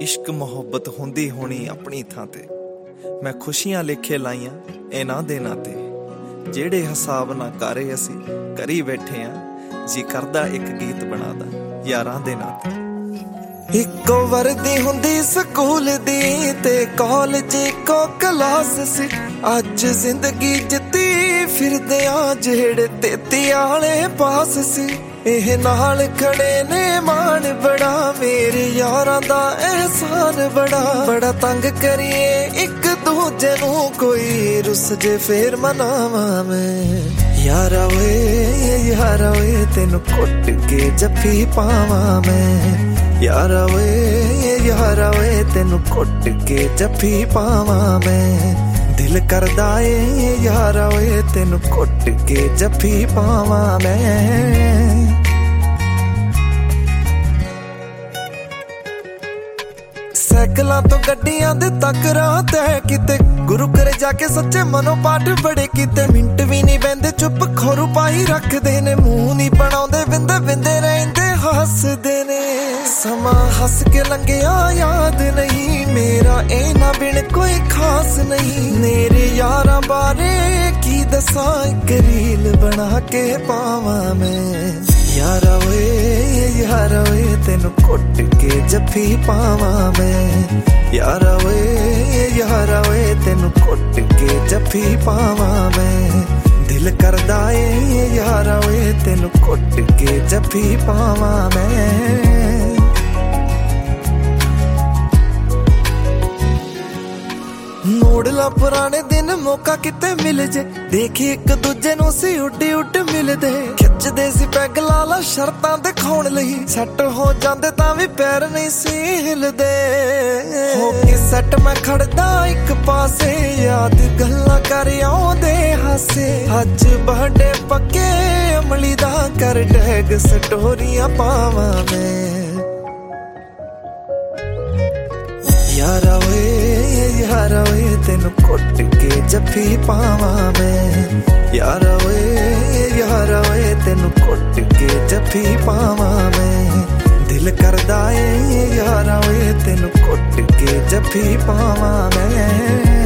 इश्क मुहब्बत हुंदी होनी अपनी थां ते। मैं खुशियां लिखे लाइयां इन्हां दे नाते, जेड़े हिसाब ना कारे असी करी बैठे आ। जी करदा एक गीत बनादा यारां दे नाते। इक्को वर्दी हुंदी स्कूल दी ते कॉलेज इक्को क्लास सी। अज जिंदगी जित्ती फिरदे आ जेड़े 33 आले पास सी। एह नाल खड़े ने मान बड़ा, मेरे यारां दा एहसान बड़ा। बड़ा तंग करिए एक दूजे नू, कोई रुस जे फेर मनावा मैं। यारा वे तेनू कुट के जफ्फी पावा मैं। यारा वे तेनू कुट के जफ्फी पावा मैं। दिल करदा ए यारा वे तेनू कुट के जफ्फी पावा मैं। सैकलां तो गड्डियां दे तक राह तय किते, गुरु करे जाके सच्चे मनो पाठ बड़े किते। मिंट भी नहीं बहंदे चुप खोरू पाई रखदे ने, मुंह नहीं बनाउंदे बिंदे बिंदे रहिंदे हसदे ने। समा हस के लंघिया याद नहीं मेरा, इन्हां बिन कोई खास नहीं। मेरे यारां बारे की दसां इक रील बना के पावा मैं। यारा वे तेनू कुट के जफ्फी पावा मैं। यारा वे तेनू कुट के जफ्फी पावा मैं। दिल करदा ए यारा वे तेनू कुट के जफ्फी पावा मैं। मोड़ ला पुराने दिन मौका किते मिल जे, देखी एक दूजे नू सी उड्डी उड मिलदे। खिचदे सी पैग लाला शर्तां दिखाउण लई, सैट हो जांदे तां भी पैर नहीं सी हिलदे। हो के सैट मैं खड़दा इक पासे, याद गल्लां कर आउंदे हासे। अज बर्थडे पक्के अमली दा कर टैग स्टोरियां पावां मैं। यारा वे तेनू कुट के जफ्फी पावा मैं। यारा वे तेनू कुट के जफ्फी पावा मैं। दिल करदा ए यारा वे तेनू कुट के जफ्फी पावा मैं।